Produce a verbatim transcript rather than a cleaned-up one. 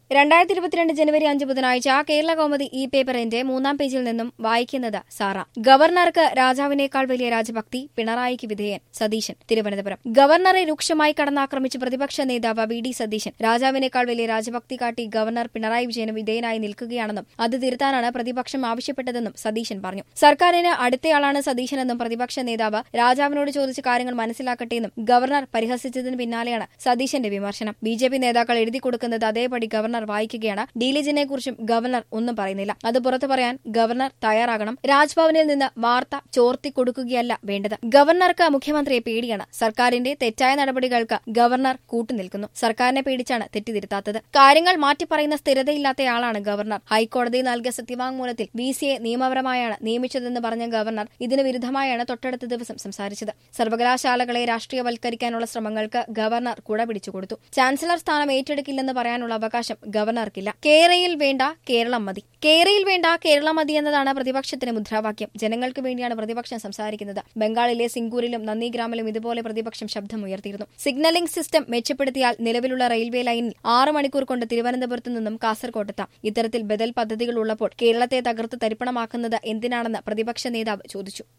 രണ്ടായിരത്തി ഇരുപത്തിരണ്ട് ജനുവരി അഞ്ച് ബുധനാഴ്ച കേരള കൗമുദി ഈ പേപ്പറിന്റെ മൂന്നാം പേജിൽ നിന്നും വായിക്കുന്നത് സാറ. ഗവർണർക്ക് രാജാവിനേക്കാൾ വലിയ രാജഭക്തി, പിണറായിക്ക് വിധേയൻ സതീശൻ. തിരുവനന്തപുരം. ഗവർണറെ രൂക്ഷമായി കടന്നാക്രമിച്ച് പ്രതിപക്ഷ നേതാവ് വി ഡി സതീശൻ രാജാവിനേക്കാൾ വലിയ രാജഭക്തി കാട്ടി ഗവർണർ പിണറായി വിജയന് വിധേയനായി നിൽക്കുകയാണെന്നും അത് തിരുത്താനാണ് പ്രതിപക്ഷം ആവശ്യപ്പെട്ടതെന്നും സതീശൻ പറഞ്ഞു. സർക്കാരിന് അടുത്തയാളാണ് സതീശനെന്നും പ്രതിപക്ഷ നേതാവ് രാജാവിനോട് ചോദിച്ച കാര്യങ്ങൾ മനസ്സിലാക്കട്ടെയെന്നും ഗവർണർ പരിഹസിച്ചതിന് പിന്നാലെയാണ് സതീശന്റെ വിമർശനം. ബി ജെ പി നേതാക്കൾ എഴുതി കൊടുക്കുന്നത് അതേപടി ഗവർണർ വായിക്കുകയാണ്. ഡീലിജിനെ കുറിച്ചും ഗവർണർ ഒന്നും പറയുന്നില്ല. അത് പുറത്തു പറയാൻ ഗവർണർ തയ്യാറാകണം. രാജ്ഭവനിൽ നിന്ന് വാർത്ത ചോർത്തി കൊടുക്കുകയല്ല വേണ്ടത്. ഗവർണർക്ക് മുഖ്യമന്ത്രിയെ പേടിയാണ്. സർക്കാരിന്റെ തെറ്റായ നടപടികൾക്ക് ഗവർണർ കൂട്ടുനിൽക്കുന്നു. സർക്കാരിനെ പേടിച്ചാണ് തെറ്റിതിരുത്താത്തത്. കാര്യങ്ങൾ മാറ്റിപ്പറയുന്ന സ്ഥിരതയില്ലാത്തയാളാണ് ഗവർണർ. ഹൈക്കോടതി നൽകിയ സത്യവാങ്മൂലത്തിൽ വി സിയെ നിയമപരമായാണ് നിയമിച്ചതെന്ന് പറഞ്ഞ ഗവർണർ ഇതിന് വിരുദ്ധമായാണ് തൊട്ടടുത്ത ദിവസം സംസാരിച്ചത്. സർവകലാശാലകളെ രാഷ്ട്രീയവൽക്കരിക്കാനുള്ള ശ്രമങ്ങൾക്ക് ഗവർണർ കുട പിടിച്ചുകൊടുത്തു. ചാൻസലർ സ്ഥാനം ഏറ്റെടുക്കില്ലെന്ന് പറയാനുള്ള അവകാശം ഗവർണർക്കില്ല. കേരയിൽ വേണ്ട കേരളം മതി. കേരയിൽ വേണ്ട കേരളം മതി എന്നതാണ് പ്രതിപക്ഷത്തിന് മുദ്രാവാക്യം. ജനങ്ങൾക്ക് വേണ്ടിയാണ് പ്രതിപക്ഷം സംസാരിക്കുന്നത്. ബംഗാളിലെ സിംഗൂരിലും നന്ദിഗ്രാമിലും ഇതുപോലെ പ്രതിപക്ഷം ശബ്ദമുയർത്തിയിരുന്നു. സിഗ്നലിംഗ് സിസ്റ്റം മെച്ചപ്പെടുത്തിയാൽ നിലവിലുള്ള റെയിൽവേ ലൈനിൽ ആറ് മണിക്കൂർ കൊണ്ട് തിരുവനന്തപുരത്ത് നിന്നും കാസർകോട്ടെത്താം. ഇത്തരത്തിൽ ബദൽ പദ്ധതികൾ ഉള്ളപ്പോൾ കേരളത്തെ തകർത്ത് തരിപ്പണമാക്കുന്നത് എന്തിനാണെന്ന് പ്രതിപക്ഷ നേതാവ് ചോദിച്ചു.